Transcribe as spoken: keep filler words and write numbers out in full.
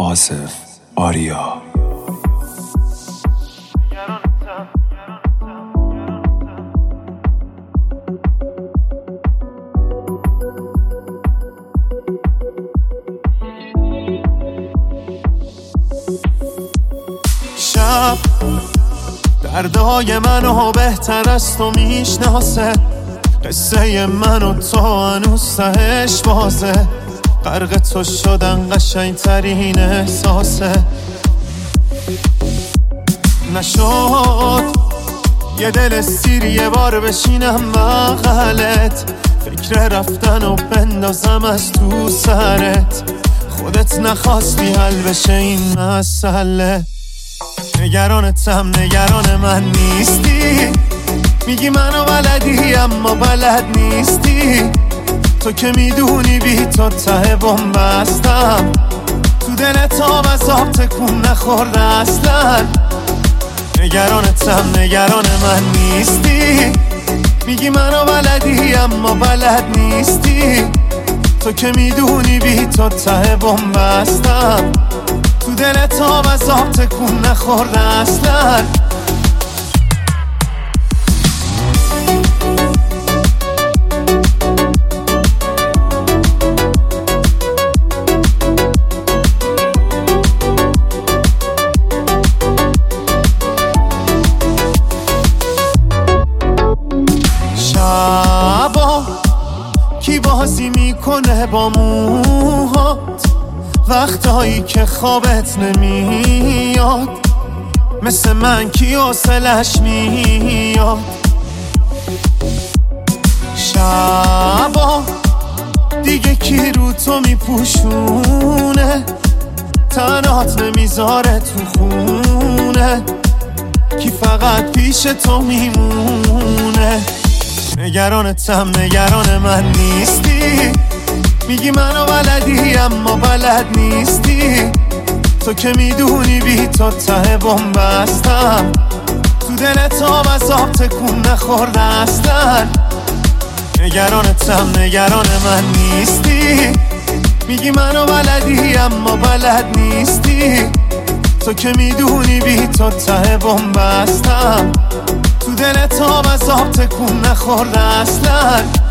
آصف آریا. شب دردای منو بهتر از تو میشناسه، قصه من و تو هنوز تهش بازه، غرق تو شدن قشنگ ترین احساسه. نشد یه دل سیر یه بار بشینم بغلت، فکر رفتن و بندازم از تو سرت، خودت نخواستی حل بشه این مسئله. نگرانتم نگران من نیستی، میگی منو بلدی اما بلد نیستی، تو که میدونی بی تو ته بومبستم، تو دلت آب از آب تکون نخورده اصلا. نگرانتم نگران من نیستی، میگی منو بلدی اما بلد نیستی، تو که میدونی بی تو ته بومبستم، تو دلت آب از آب تکون نخورده اصلا. شبا کی بازی میکنه با موهات، وقتایی که خوابت نمیاد، مثل من کی حوصلش میاد. شبا دیگه کی رو تو میپوشونه، تنات نمیذاره تو خونه، کی فقط پیش تو میمونه. نگرانتم نگران من نیستی، میگی منو بلدی اما بلد نیستی، تو که میدونی بی تو ته بومبستم، تو دلت آب از آب تکون نخورده اصلا. نگرانتم نگران من نیستی، میگی منو بلدی اما بلد نیستی، تو که میدونی بی تو ته بومبستم، تو دلت آب از آب تکون نخورده اصلا.